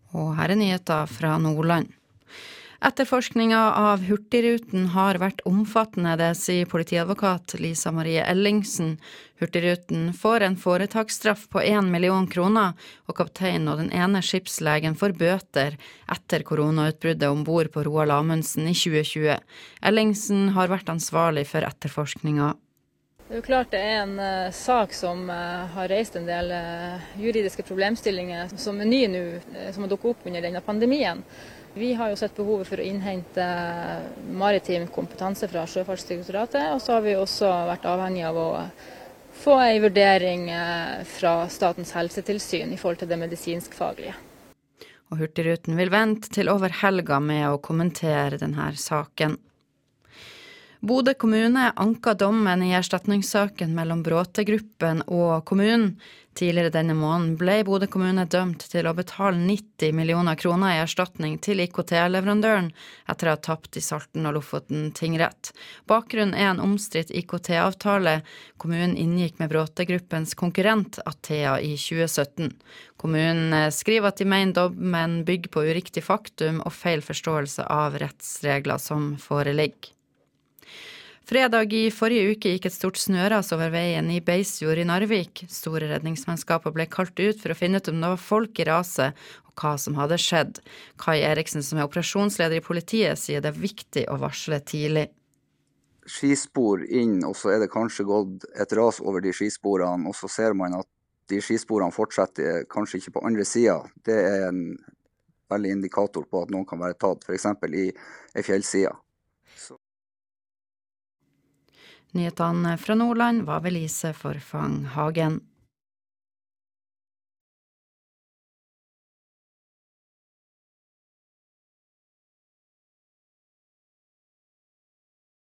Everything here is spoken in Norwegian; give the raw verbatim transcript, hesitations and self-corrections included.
Og her er nyheter fra Nordland. Etterforskninga av Hurtigruten har vært omfattende, det sier politiadvokat Lisa Marie Ellingsen. Hurtigruten får en foretaksstraff på en million kroner, og kapteinen og den ene skipslegen får bøter etter koronautbruddet ombord på Roald Amundsen i tjue tjue. Ellingsen har vært ansvarlig for etterforskninga. Det er jo klart det er en uh, sak som uh, har reist en del uh, juridiske problemstillinger som er nye nå, uh, som har dukket opp under denne pandemien. Vi har jo sett behovet for å innhente maritim kompetanse fra Sjøfartsdirektoratet, og så har vi også vært avhengig av å få en vurdering fra Statens helsetilsyn i forhold til det medisinskfaglige. Og Hurtigruten vil vente til over helga med å kommentere denne saken. Bodø kommune anka dommen i erstatningssaken mellom Bråtegruppen og kommunen. Tidligere denne måneden ble Bodø kommune dømt til å betale nitti millioner kroner i erstatning til I K T-leverandøren etter å ha tapt i Salten og Lofoten tingrett. Bakgrunnen er en omstridt I K T-avtale kommunen inngikk med Bråtegruppens konkurrent Atea i tjue sytten. Kommunen skriver at de mener dommen bygger på uriktig faktum og feil forståelse av rettsregler som foreligger. Fredag i forrige uke gikk et stort snøras over veien i Beisjord i Narvik. Store redningsmannskaper ble kalt ut for å finne ut om det var folk i raset og hva som hadde skjedd. Kai Eriksen, som er operasjonsleder i politiet, sier det er viktig å varsle tidlig. Skispor inn, og så er det kanskje gått et ras over de skisporene, og så ser man at de skisporene fortsetter kanskje ikke på andre siden. Det er en veldig indikator på at noen kan være tatt, for eksempel i en fjellside. Nyhetene fra Nordland var ved Lise Forfang Hagen.